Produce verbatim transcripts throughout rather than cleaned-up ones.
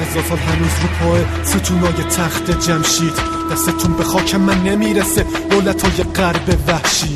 هزار سال هنوز رو پای ستونای تخت جمشید، دستتون به خاک من نمیرسه دولتای غرب وحشی.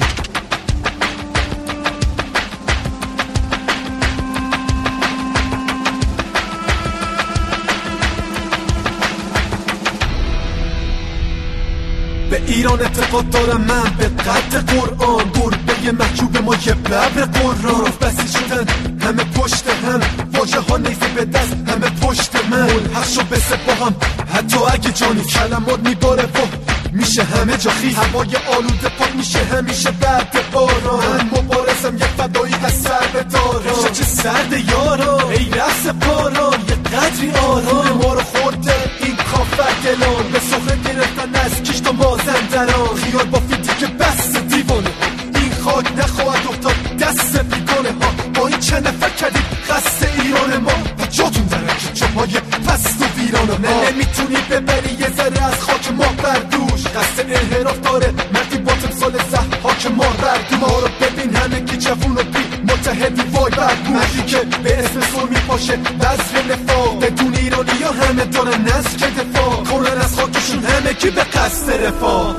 به ایران اعتقاد دارم من به قد قرآن، گربه محجوب ما یه ببر قرآن. بسی شدن همه پشت هم، واجه ها نیزه به دست همه پشت من. ملحق شو بسه با هم حتی اگه جانی کلمات میباره و میشه همه جا خیز. هوای آلوده پاک میشه همیشه بعد باران. من مبارزم یه فدایی از سر داران. چه سرد یاران ای رفس پاران، یه قدری آرام ما رو خورده این کافر گلان. به سفره گرفتن از کیش تا مازندران، خیال با فیدی که بس دیوانه این خاک نخواهد افتاد دست بیگانه ها. با این چند نفر کردید قصد ایران ما و جاتون در که جاهای پست و ویران ها. نه نمیتونی ببری یه ذره از خاک ما بردوش، قصد انحراف داره مردی با تمثال ضحاک ما بردو. ما رو ببین همه کی جوون و بی متحدی وای بردوش، مردی که به اسم سر میپاشه بذر نفاق. بدون ایرانی ها همه دارن نسل که دفاع کنن از خاکشون، همه کی به قصد رفاه.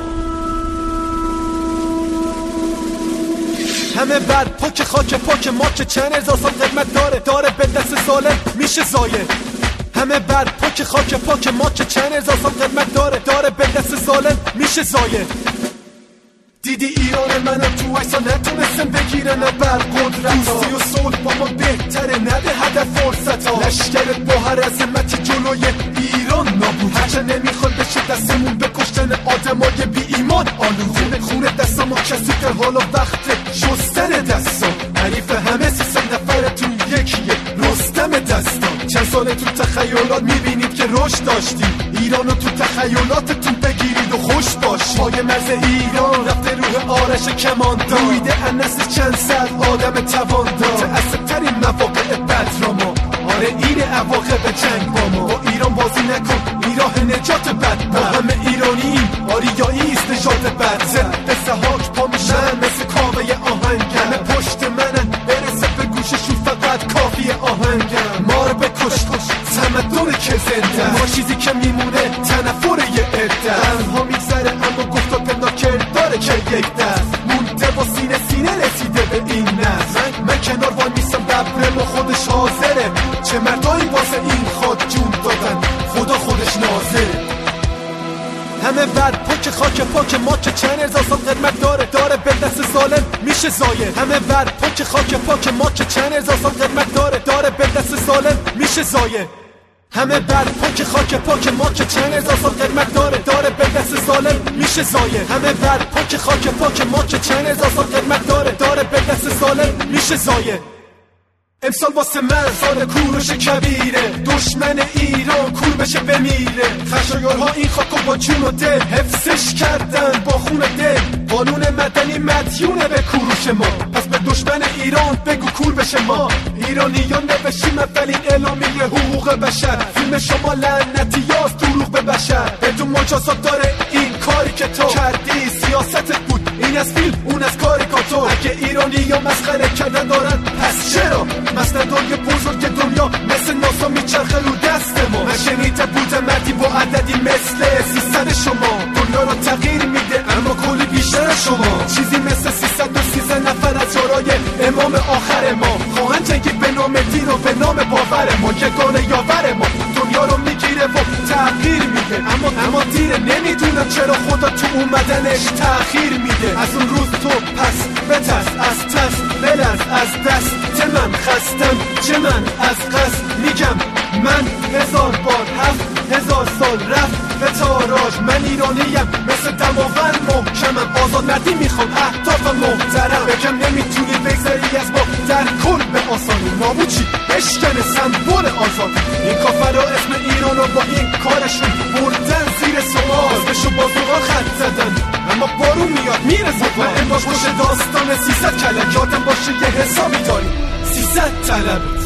همه بر پاک خاک پاک ما که چند هزار سال قدمت داره، داره به دست ظالم میشه زایه. همه بر پاک خاک پاک ما که چند هزار سال قدمت داره، داره به دست ظالم میشه زایه. دیدی ایران منم تو ایسا نتونستن بگیرن بر قدرت ها. دوستی و صلح با ما بهتره نده هدف فرصت ها. لشکرت با هر عظمتی جلوی ایران نابود، هرچه نمیخواد بشه دستمون به کشتن آدمای بی ایمان آلود. خونه خونه دستم و کسی در حالا وقت شستن دستم. حریف همه سیصد نفرتون یکیه رستم دستان. چند ساله تو تخیلات میبینید که رشد داشتیم، ایرانو تو تخیلاتتون بگیرید و خوش باشید. پای مرز ایران رفته روح آرش کماندار، دویده انس چند صد آدم تواندار. متعصب ترین مواقع بد را ما، آره این عواقب جنگ با ما. با ایران بازی نکن این راه نجات بد، ما همه ایرانیم آریایی است نجات بد. زد به سحاک پا میشن مثل کاوه آهنگم، همه پشت منن برسه به گوششون فقط کافی آهنگم. ما رو بکش تمدن که زنده، ما چیزی که میمونه تنفر یه عده. ها میگذره اما گفتا پنداکر داره که یک دست مونده با سینه سینه رسیده به این نسل. من, من کنار وای میسم ببرم و خودش حاضره، چه مردایی واسه این خاک جون دادن خدا خودش ناظره. همه بر پاک خاک پاک ما که چند هزار سال قدمت داره، داره به دست ظالم میشه زایه. همه بر پاک خاک پاک ما که چند هزار سال قدمت داره، داره به دست ظالم میشه زایه. همه بر پاک خاک پاک ما که چند هزار سال قدمت داره، داره به دست ظالم میشه زایه. همه بر پاک خاک پاک ما که چند هزار سال قدمت داره، داره به دست ظالم میشه زایه. امسال واسه من سال کوروش کبیره، دشمن ایران کور بشه بمیره. خشایارها این خاکو با جون و دل حفظش کردن با خون دل. قانون مدنی مدیونه به کوروش ما، پس به دشمن ایران بگو کور بشه. ما ایرانیان نوشیم اولین اعلامیه حقوق بشر، فیلم شما لعنتی یاست دروغ به بشر. بدون مجازات داره این کاری که تو کردی، سیاستت بود این از فیلم اون از کاریکاتور. اگه ایرانی یا مسخره کردن دارن پس چرا مسندای بزرگ دنیا مثل ناسا میچرخه رو دست ما؟ من شنیده بودم مردی با عددی مثل سیصد شما دنیا رو تغییر میده اما کلی بیشتر شما. چیزی مثل سیصد و سیزده نفر از یارای امام آخر ما خواهند جنگید به نام دین و به نام باور ما. یگانه یاور ما دنیا رو میگیره و تغییر میده، اما اما دیره. نمیدونم چرا خدا تو اومدنش تأخیر میده. از اون روز تو پس بترس از ترس بلرز از دست. چه من خستم چه من از قصد میگم من هزار بار هفت هزار سال رفت به تاراج. من ایرانیم مثل دماوند محکمم، آزاد مردی میخوام اهدافم محترم. بگم نمیتونی بگذری از ما در کل به آسانی. نامو چی بشکنه سمبول آزاد. این کافر اسم ایرانو با این کارشون بردن زیر سوال. اسمشو بازوها خط زدن اما بارون میاد میرسه. من باش باشه داستان سیصد کلک یادم باشه یه حسابی داری سیصد طلبت.